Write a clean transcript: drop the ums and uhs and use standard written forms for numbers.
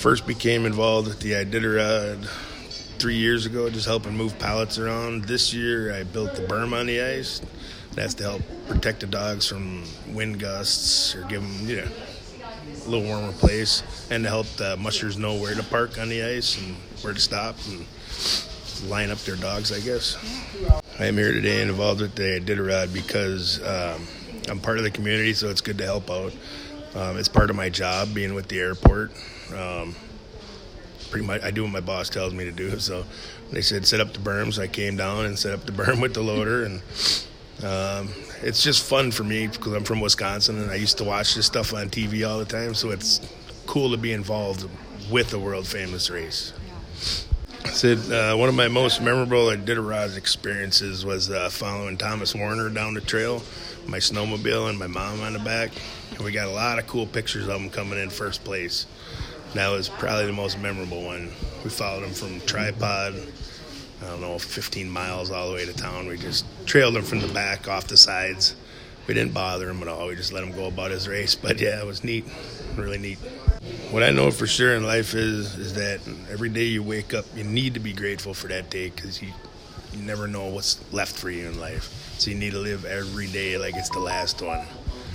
first became involved with the Iditarod 3 years ago, just helping move pallets around. This year, I built the berm on the ice. That's to help protect the dogs from wind gusts or give them, a little warmer place, and to help the mushers know where to park on the ice and where to stop and line up their dogs, I guess. I am here today and involved with the Iditarod because I'm part of the community, so it's good to help out. It's part of my job being with the airport. Pretty much I do what my boss tells me to do. So they said set up the berms. I came down and set up the berm with the loader, and it's just fun for me because I'm from Wisconsin and I used to watch this stuff on TV all the time. So it's cool to be involved with a world famous race. I said one of my most memorable Iditarod experiences was following Thomas Warner down the trail, my snowmobile and my mom on the back. And we got a lot of cool pictures of him coming in first place. That was probably the most memorable one. We followed him from Tripod, 15 miles all the way to town. We just trailed him from the back, off the sides. We didn't bother him at all. We just let him go about his race. But, yeah, it was neat, really neat. What I know for sure in life is that every day you wake up, you need to be grateful for that day because you never know what's left for you in life. So you need to live every day like it's the last one.